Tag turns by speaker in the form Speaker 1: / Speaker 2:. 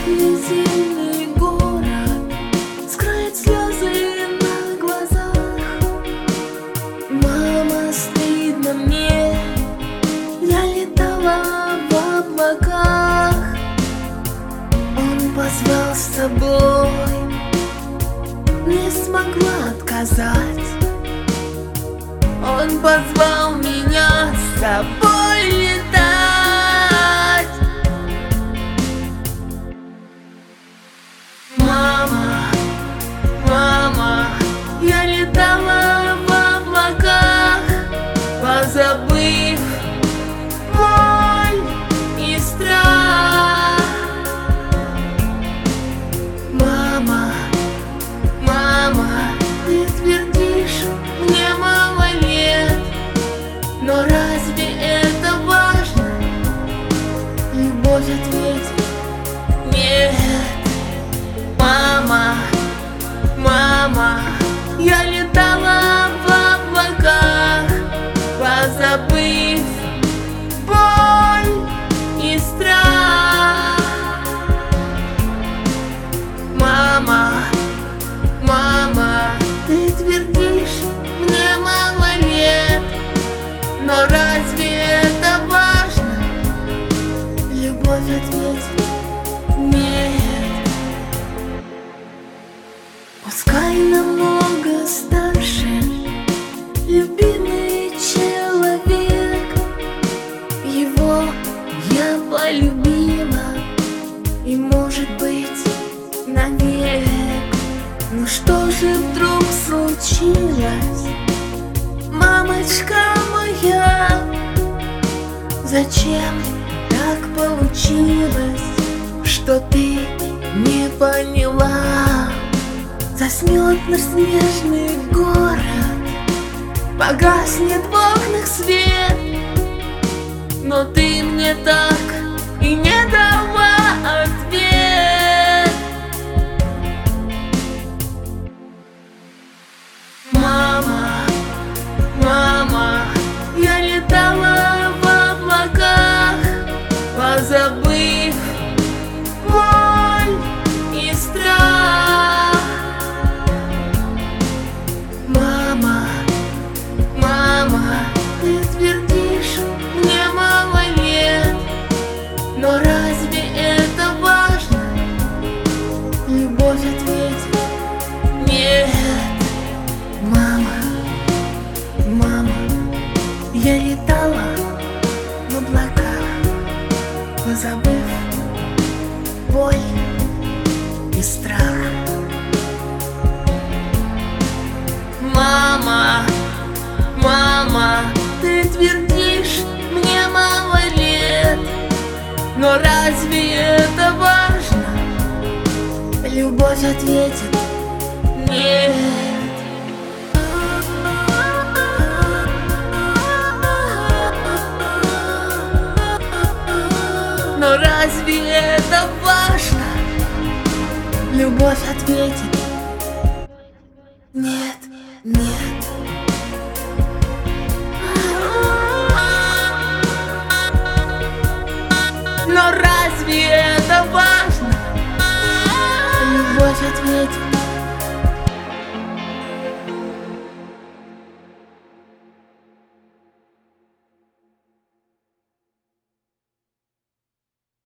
Speaker 1: весь зимний город скрыть слезы на глазах. Мама, стыдно мне, я летала в облаках. Он позвал с собой, не смогла отказать. Он позвал меня с собой летать. Мама, мама, я летала в облаках, позабыв боль и страх. Мама, мама, ты твердишь мне мало лет, но разве это важно? Любовь, ответь нет. Мама, мама, я летала в облаках, позабыв боль и страх. Мама, мама, ты твердишь мне мало лет, но разве это важно? Любовь, ответь нет. Пускай намного старше, любимый человек, его я полюбила, и может быть навек. Ну что же вдруг случилось, мамочка моя? Зачем так получилось, что ты не поняла? Заснет наш снежный город, погаснет в окнах свет, но ты мне так и не дала ответ. Мама, мама, я летала в облаках, позабыв боль и страх. Мама, мама, ты твердишь мне мало лет, но разве это важно? Любовь, ответь нет. Мама, мама, я летала в облаках, позабыв боль и страх. Мама, мама, ты твердишь мне мало лет, но разве это важно? Любовь ответит нет. Но разве это важно? Любовь ответит нет, нет. Но разве это